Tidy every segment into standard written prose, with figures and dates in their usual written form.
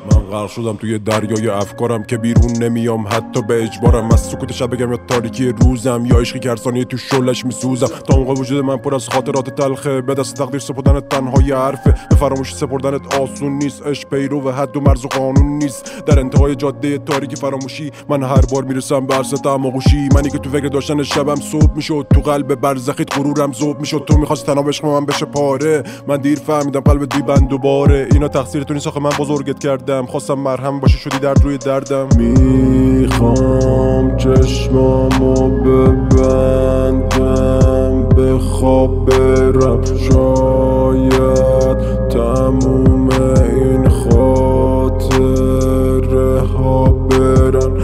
من غرق شدم توی دریای افکارم که بیرون نمیام حتی به اجبارم. از سکوت شب بگم یا تاریکی روزم، یا عشقی که هر ثانیه تو شعله‌اش میسوزم. تا موقع وجود من پر از خاطرات تلخه، به دست تقدیر سپردنت تنها یه حرفه. به فراموشی سپردنت آسون نیست، عشق پیرو و حد و مرز و قانون نیست. در انتهای جاده تاریکی فراموشی من هر بار میرسم به عرصه طعم و گوشی. منی که تو فکر داشتن شبم صبح میشد، تو قلب برزخیت غرورم ذوب میشد. تو می‌خواستی تنها عشق من بشه پاره، من دیر فهمیدم قلبت بی بند دوباره. اینا تقصیر تو نیست آخه من بزرگت کردم، خواستم مرهم باشه شدی درد روی دردم. میخوام چشمامو ببندم به خواب برم، شاید تموم این خاطره ها برن.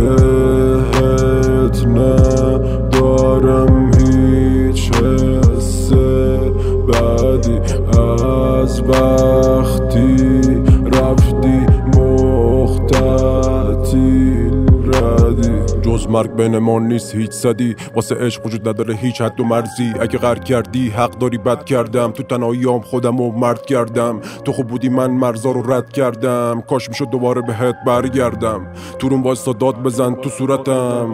بهت ندارم هیچ حس بعدی از وقتی رفتی مختطیل ردی. جز مرگ بین ما نیست هیچ صدی، واسه عشق وجود نداره هیچ حد و مرزی. اگه غر کردی حق داری بد کردم، تو تنهاییام خودم رو مرد کردم. تو خوب بودی من مرزا رو رد کردم، کاش میشد دوباره بهت برگردم. تو روم واسه داد بزن تو صورتم،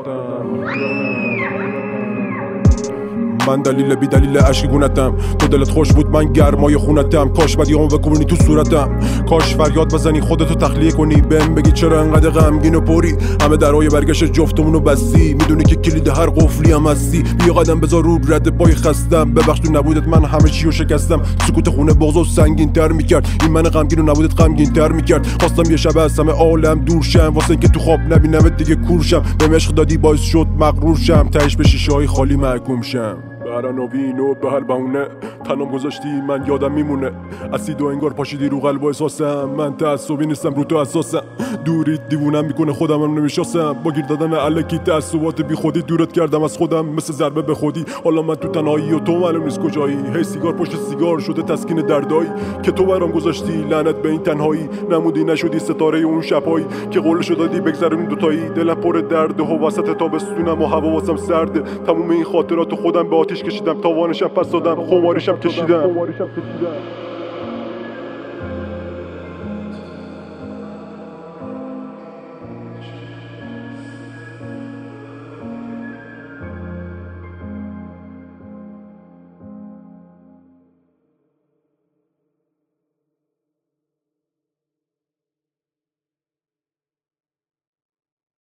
من دلیل بی دلیل عشقی گونتم. تو دلت خوش بود من گرمای خونتم، کاش بدیامو بکوبونی تو صورتم. کاش فریاد بزنی خودتو تخلیه کنی، بهم بگی چرا انقدر غمگین و پری. همه درهای برگشت جفتمونو بستی، میدونی که کلید هر قفلی هم هستی. بیا قدم بذار رو رد پای خستم، ببخش تو نبودت من همه چیو شکستم. سکوت خونه بغضو سنگین تر میکرد، این من غمگین و نبودت غمگین تر میکرد. خواستم یه شب از همه عالم دور شم، واسه اینکه تو خواب نبینمت دیگه کورشم. بهم عشق دادی باعث شد مغرور شم، تهش به شیشه‌های خالی محکوم شم. برناوین و به هر بهونه تنم گذاشتی من یادم میمونه. اسید و انگار پاشیدی رو قلب و احساسم، من تعصبی نیستم رو تو اساسم. دوریت دیوونم میکنه خودم هم نمیشناسم، با گیر دادن الکی تعصبات بی خودی دورت کردم از خودم مثل ضربه به خودی. حالا من تو تنهایی و تو معلوم نیست کجایی، هی سیگار پشت سیگار شده تسکین دردایی که تو برام گذاشتی. لعنت به این تنهایی، نمودی نشدی ستاره اون شبایی که قولشو دادی بگذرونیم دوتایی. دلم پر درده و وسط تابستونم و هوا واسم سرده. تموم این خاطرات خودم به آتیش کشیدم، تاوانشم پس دادم، خمارشم کشیدم.